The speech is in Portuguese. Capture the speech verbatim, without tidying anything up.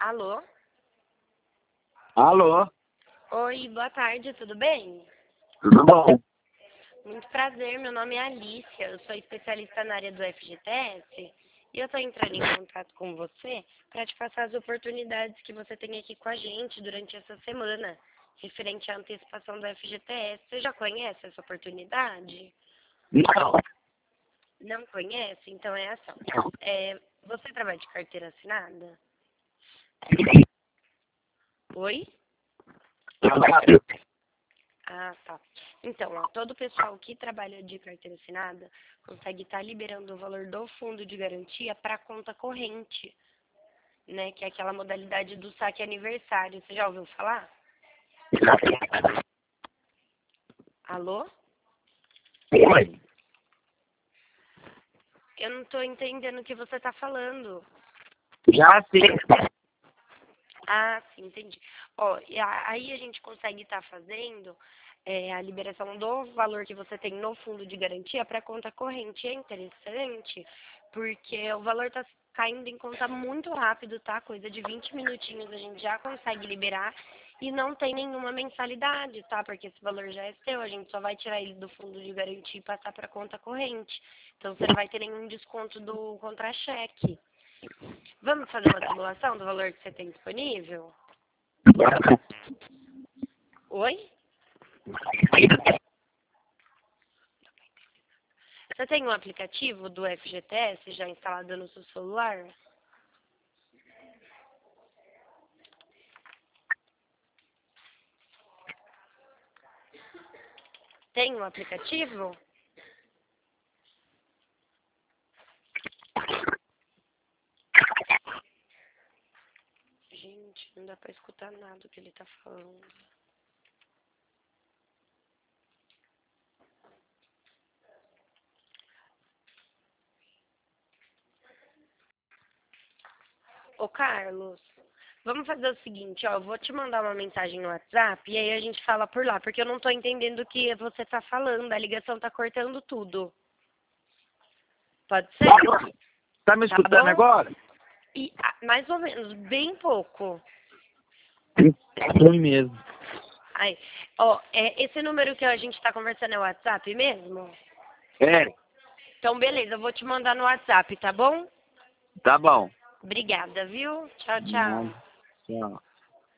Alô? Alô? Oi, boa tarde, tudo bem? Tudo bom? Muito prazer, meu nome é Alicia, eu sou especialista na área do F G T S e eu estou entrando em contato com você para te passar as oportunidades que você tem aqui com a gente durante essa semana, referente à antecipação do F G T S. Você já conhece essa oportunidade? Não. Não conhece? Então é assim. É, você trabalha de carteira assinada? Oi? Trabalho. Ah, tá. Então, ó, todo o pessoal que trabalha de carteira assinada consegue estar liberando o valor do fundo de garantia para conta corrente, né? Que é aquela modalidade do saque aniversário. Você já ouviu falar? Alô? Oi. Eu não estou entendendo o que você está falando. Já sei. Ah, sim, entendi. Ó, e a- aí a gente consegue estar fazendo é, a liberação do valor que você tem no fundo de garantia para conta corrente. É interessante porque o valor está caindo em conta muito rápido, tá? Coisa de vinte minutinhos a gente já consegue liberar e não tem nenhuma mensalidade, tá? Porque esse valor já é seu, a gente só vai tirar ele do fundo de garantia e passar para conta corrente. Então você não vai ter nenhum desconto do contra-cheque. Vamos fazer uma simulação do valor que você tem disponível? Oi? Você tem um aplicativo do F G T S já instalado no seu celular? Tem um aplicativo? Gente, não dá pra escutar nada do que ele tá falando. Ô, Carlos, vamos fazer o seguinte, ó, eu vou te mandar uma mensagem no WhatsApp e aí a gente fala por lá, porque eu não tô entendendo o que você tá falando, a ligação tá cortando tudo. Pode ser? Tá me Tá escutando bom? agora? E, ah, mais ou menos, bem pouco. É ruim mesmo. Aí, ó, é, esse número que a gente tá conversando é o WhatsApp mesmo? É, Então, beleza, eu vou te mandar no WhatsApp, tá bom? tá bom. Obrigada, viu? Tchau, Nada. tchau. Tchau.